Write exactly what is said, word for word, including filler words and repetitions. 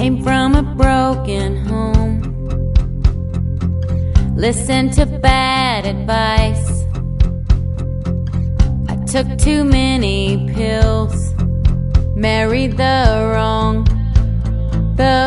Came from a broken home. Listened to bad advice. I took too many pills. Married the wrong, the